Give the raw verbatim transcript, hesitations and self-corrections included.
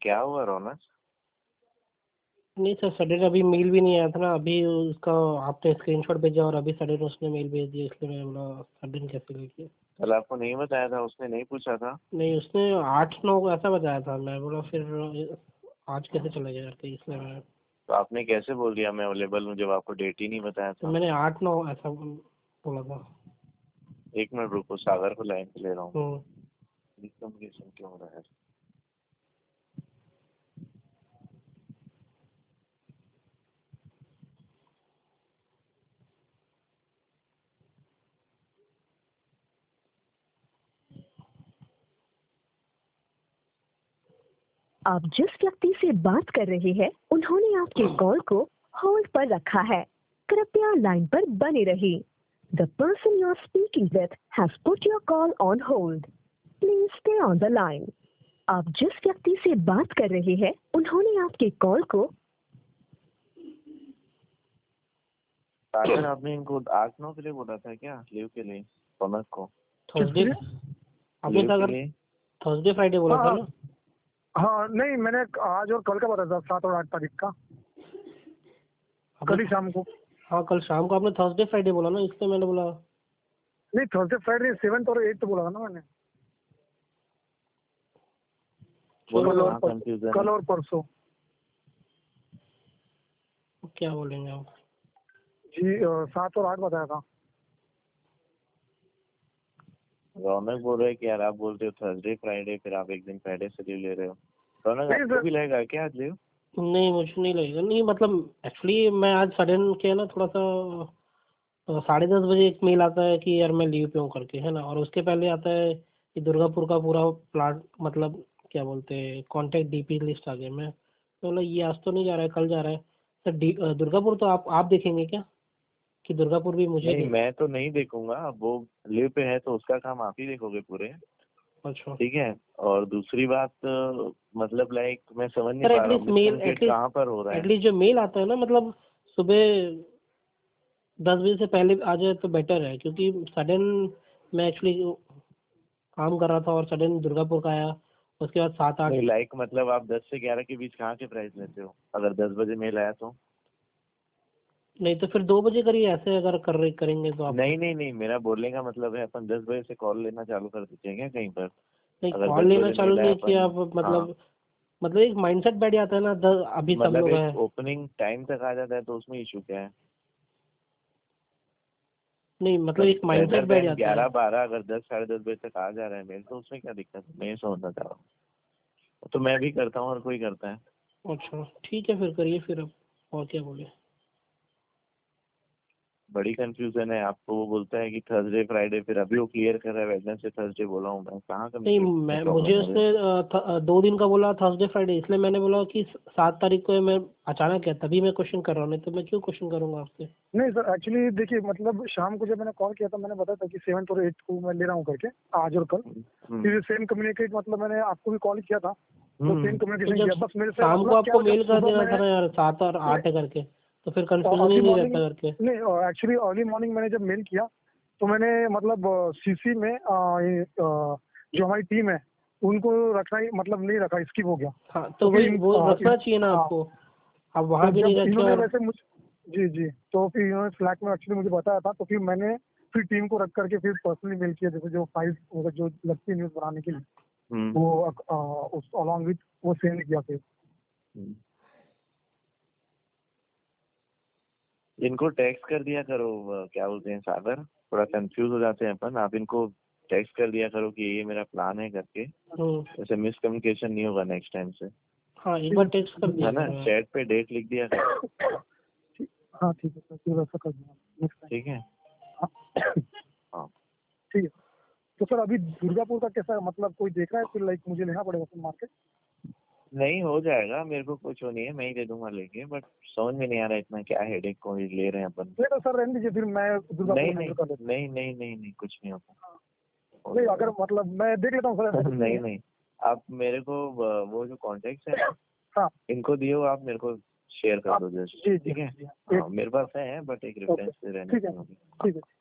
क्या हुआ रौनक? नहीं सर, सडन अभी मेल भी नहीं आया था ना, अभी उसका आपने स्क्रीनशॉट भेजा और अभी सडन उसने मेल भेज दिया, इसलिए मैं बोला सडन कैसे ले लिया। कल आपको नहीं बताया था? उसने नहीं पूछा था? नहीं, उसने आठ नौ ऐसा बताया था, मैं बोला फिर आज कैसे चला गया करके, इसलिए मैं तो आपने कैसे बोल दिया मैं अवेलेबल हूँ जब आपको डेट ही नहीं बताया तो था? मैंने आठ नौ ऐसा बोला था। एक मिनट रुको, सागर को लाइन पे ले रहा हूँ। हम्म। कम्युनिकेशन क्यों हो रहा है? आप जिस व्यक्ति से बात कर रहे हैं उन्होंने आपके कॉल को होल्ड पर रखा है, कृपया लाइन पर बने रहिए। The person you are speaking with has put your call on hold, please stay on the line. आप जिस व्यक्ति से बात कर रहे हैं उन्होंने आपके कॉल को। सागर, आपने इनको आठ नौ के लिए बोला था क्या लीव के लिए रौनक को? थर्सडे आपने लीव के सागर लिए थर्सडे फ्राइडे बोला था ना? हाँ नहीं, मैंने आज और कल का बताया था, सात और आठ तारीख का, कल ही शाम को। हाँ कल शाम को आपने थर्सडे फ्राइडे बोला ना, इसलिए मैंने बोला। नहीं, थर्सडे फ्राइडे सेवन्थ और एट्थ बोला था ना मैंने। कल और परसों, कल और परसों क्या बोलेंगे आप? जी अ, सात और आठ बताया था। रौनक बोल रहे कि यार आप बोलते हो थर्सडे फ्राइडे, फिर आप एक दिन फ्राइडे से लीव ले रहे हो। रौनक, नहीं आपको सर। भी लगेगा क्या आज लीव? नहीं, मुझे नहीं लगेगा। नहीं मतलब एक्चुअली मैं आज सडन क्या है ना, थोड़ा सा अ, साढ़े दस बजे एक मेल आता है कि यार मैं लीव पे हूँ करके, है ना, और उसके पहले आता है कि दुर्गापुर का पूरा प्लाट, मतलब क्या बोलते हैं, कॉन्टैक्ट डीपी लिस्ट आ गया। मैं तो बोला ये आज तो नहीं जा रहा है, कल जा रहा है। सर डी अ, दुर्गापुर तो आप आप देखेंगे क्या कि दुर्गापुर भी मुझे नहीं, दे? मैं तो नहीं देखूंगा। अब वो लीव पे है तो उसका काम आप ही देखोगे पूरे। अच्छा ठीक है। और दूसरी बात अ, मतलब लाइक मैं समझ नहीं सर, पा रहा हूँ एटलीस्ट मेल मिसकम्युनिकेट एटलीस्ट कहाँ पर हो रहा है। एटलीस्ट जो मेल आता है ना, मतलब सुबह दस बजे से पहले आ जाए तो बेटर है, क्योंकि सडन मैं एक्चुअली काम कर रहा था और सडन दुर्गापुर का आया, उसके बाद सात आठ। नहीं लाइक मतलब आप दस से ग्यारह के बीच कहाँ के प्राइस लेते हो अगर दस बजे मेल आया तो? नहीं तो फिर दो बजे करिए, ऐसे अगर कर रहे करेंगे तो आप। नहीं नहीं नहीं, मेरा बोलने का मतलब है अपन दस बजे से कॉल लेना चालू कर देते हैं क्या कहीं पर? नहीं, अगर कॉल दस लेना बजे चालू मेल आया नहीं किया अपन। आप, हाँ, मतलब मतलब एक माइंडसेट बैठ जाता है ना, दस अभी सब मतलब लोग एक हैं। ओपनिंग टाइम तक आ जाता है तो उसमें इशू क्या है? नहीं मतलब बट एक माइंडसेट रेदर बैठ देन जाता है। ग्यारह बारह अगर दस साढ़े दस बजे तक आ जा रहा है मेल तो उसमें क्या दिक्कत है? मैं ये समझना चाह रहा हूँ। तो मैं भी करता हूँ और कोई करता है। अच्छा ठीक है, फिर करिए फिर अब, और क्या बोले। बड़ी कंफ्यूजन है आपको। वो बोलता है कि थर्सडे फ्राइडे, फिर अभी वो क्लियर कर रहा है वेडनेसडे थर्सडे बोला हूँ मैं। कहाँ नहीं, कम्युनिकेशन में मैं प्रॉब्लम मुझे हो रही उसने है? अ, थ, अ, दो दिन का बोला, थर्सडे फ्राइडे, इसलिए मैंने बोला कि सात तारीख को है, मैं अचानक है तभी मैं क्वेश्चन कर रहा हूँ, नहीं तो मैं क्यों क्वेश्चन करूंगा आपसे। नहीं सर, एक्चुअली देखिए, मतलब शाम को जब मैंने कॉल किया था मैंने बताया था कि सेवन्थ और एट्थ को मैं ले रहा हूँ करके, आज और कल। हम्म, फिर सेम कम्युनिकेट, मतलब मैंने आपको भी कॉल किया था तो हम्म। सेम तो कम्युनिकेशन जब किया। बस मेरे से शाम को मतलब क्या आपको हो, जब मेल कर सुबह देना था मैंने ना यार, सात और आठ है करके, तो फिर कंफ्यूजन ही अर्ली नहीं मॉर्निंग, रहता करके। नहीं एक्चुअली अर्ली मॉर्निंग मैंने जब मेल किया तो मैंने मतलब सीसी में अ, ये, अ, जो हमारी टीम है उनको रखना ही मतलब नहीं रखा, स्किप हो गया। हाँ तो तो फिर वही इन- वो अ, रखना इन- चाहिए ना हाँ, आपको, आप तो वहाँ भी नहीं जब रखे। इन्होंने और वैसे मुझ जी जी तो फिर इन्होंने स्लैक में एक्चुअली मुझे बताया था, तो फिर मैंने फिर टीम को रख करके फिर पर्सनली मेल किया, जैसे जो फाइल जो लगती है न्यूज बनाने के लिए हम्म, वो अ, उस अलॉन्ग विथ वो सेंड किया फिर। हम्म। इनको टेक्स्ट कर दिया करो। अ, क्या बोलते हैं सागर, थोड़ा कंफ्यूज हो जाते हैं अपन। आप इनको टेक्स्ट कर दिया करो कि ये मेरा प्लान है करके। हम्म, ऐसे मिसकम्युनिकेशन नहीं होगा नेक्स्ट टाइम से, हाँ एक बार टेक्स्ट कर दिया है ना? करो यार। चैट पे डेट लिख दिया करो। ठीक- हाँ ठीक है सर, फिर वैसा कर दूंगा नेक्स्ट टाइम। ठीक है। हाँ, ठीक है। तो सर अभी दुर्गापुर का कैसा, मतलब कोई देख रहा है फिर, लाइक मुझे लेना पड़ेगा फिर मार्केट? नहीं हो जाएगा, मेरे को कुछ वो नहीं है, मैं ही दे दूंगा लेके। बट समझ में नहीं आ रहा इतना क्या हेडेक को ले रहे हैं अपन। नहीं तो सर रहने दीजिए, फिर मैं दुर्गापुर नहीं हैंडल नहीं कर लेता नहीं नहीं नहीं नहीं, कुछ नहीं होता। हूँ। नहीं अगर मतलब मैं देख लेता हूँ सर, ऐसा कुछ नहीं नहीं है। नहीं, आप मेरे को अ, वो जो कॉन्टेक्ट है हाँ इनको दियो, आप मेरे को शेयर कर आप दो जस्ट। जी जी ठीक है। जी हाँ, हाँ एक मेरे पास है, बट एक ओके रेफरेंस से रहने ठीक है की होगी। ठीक है।